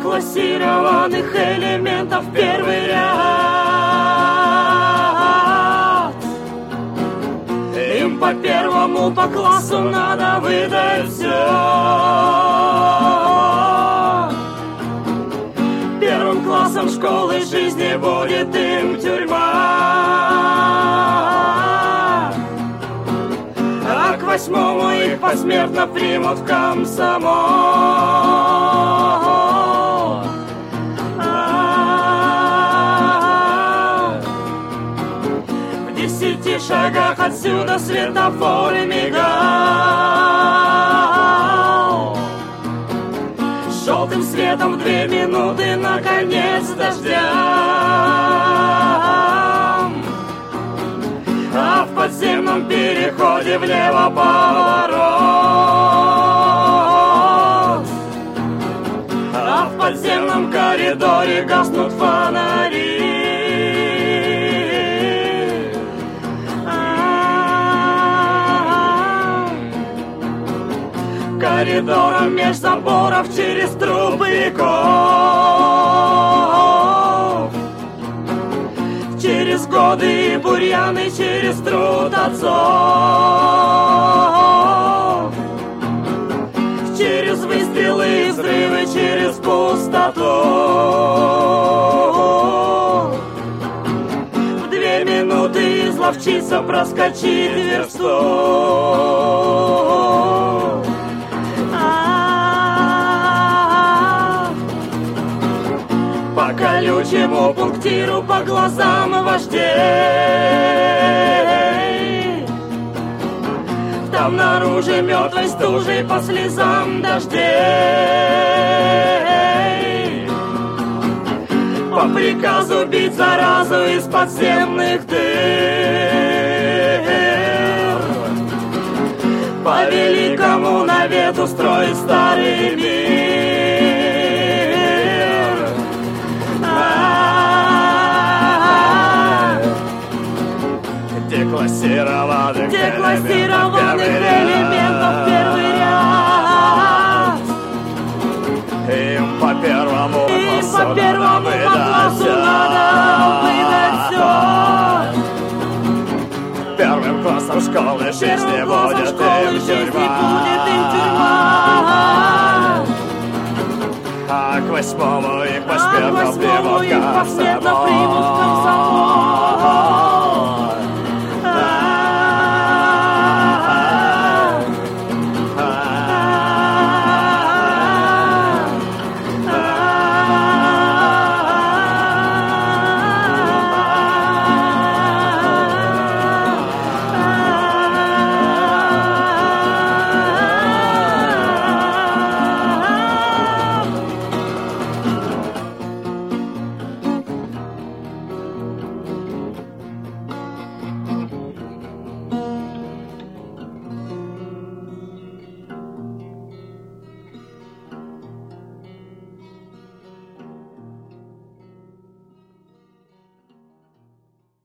деклассированных элементов первый ряд. Им по первому по классу надо выдать все. Первым классом школы жизни будет им тюрьма, а к 8-му их посмертно примут в комсомол. В 10 шагах отсюда светофор мигал желтым светом в 2 минуты на конец дождя. А в подземном переходе влево поворот, а в подземном коридоре гаснут фонари. Коридором меж заборов через трупников, через годы и бурьяны, через труд отцов, через выстрелы и взрывы, через пустоту. В 2 минуты изловчиться проскочить версту. По колючему пунктиру, по глазам вождей, там наружу мертвой стужей, по слезам дождей, по приказу бить заразу из подземных дыр, по великому навету строить старый мир. Деклассированных элементов первый ряд. Им по первому по классу надо выдать все. Первым классом школы жизни будет им тюрьма, а к 8-му их посмертно примут в